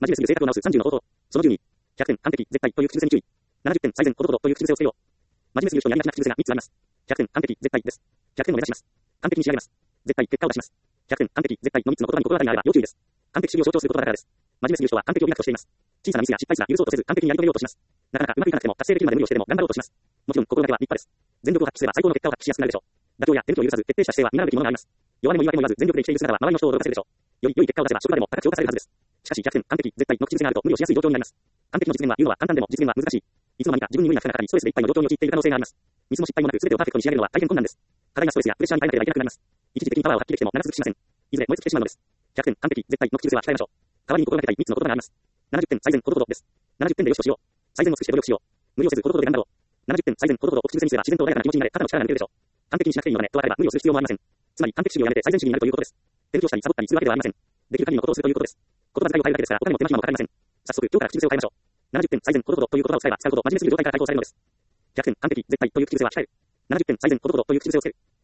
真面目すぎる性格を直す30の方法。その12。100点、完璧、絶対という口癖に注意。70点、最善、ほどほどという口癖を捨てよう。真面目すぎる人にありがちな口癖が3つあります。100点、完璧、絶対です。100点を目指します。完璧に仕上げます。絶対、結果を出します。100点、完璧、絶対の3つの言葉に心当たりがあれば要注意です。完璧主義を象徴する言葉だからです。真面目すぎる人は完璧を美学としています。小さなミスや失敗すら許そうとせず完璧にやり遂げようとします。なかなかうまくいかなくても達成できるまで無理をしてでも頑張ろうとします。もちろん心がけは立派です。全力を発揮すれば最高の結果を発揮しやすくなるでしょう。妥協や手抜きを許さず徹底した姿勢は見習うべきものがあります。弱音も言い訳も言わず全力で生きている姿は周りの人を驚かせるでしょう。より良い結果を出せば職場でも高く評価されるはずです。しかし100点、完璧、絶対の口癖があると無理をしやすい状況になります。完璧の実現は言うのは簡単でも実現は難しい。いつの間にか自分に無理な負荷がかかりストレスでいっぱいの状況に陥っている可能性があります。ミスも失敗もなく全てをパーフェクトに仕上げるのは大変困難です。課題やストレスやプレッシャーに耐えなければいけなくなります。一時的にパワーを発揮できても長続きしません。いずれ燃え尽きてしまうのです。100点、完璧、絶対の口癖は控えましょう。代わりに心がけたい3つの言葉があります。70点、最善、ほどほどです。70点でよしとしよう。最善を尽くして努力しよう。無理をせずほどほどで頑張ろう。70点、最善、ほどほどを口癖にすれば自然と穏やかな気持ちになれ、肩の力が抜けるでしょう。完璧にしなくていいのためと分かれば無理をする必要もありません。つまり完璧主義をやめて最善主義になるということです。勉強したりサボったりするわけではありません。できる限りのことをするということです。言葉遣いを変えるだけですからお金も手間暇もかかりません。早速今日から口癖を変えましょう。70点、最善、ほどほどという言葉を使えば使うほど真面目すぎる状態から解放されるのです。100点、完璧、絶対という口癖は控える。70点、最善、ほどほどという口癖をつける。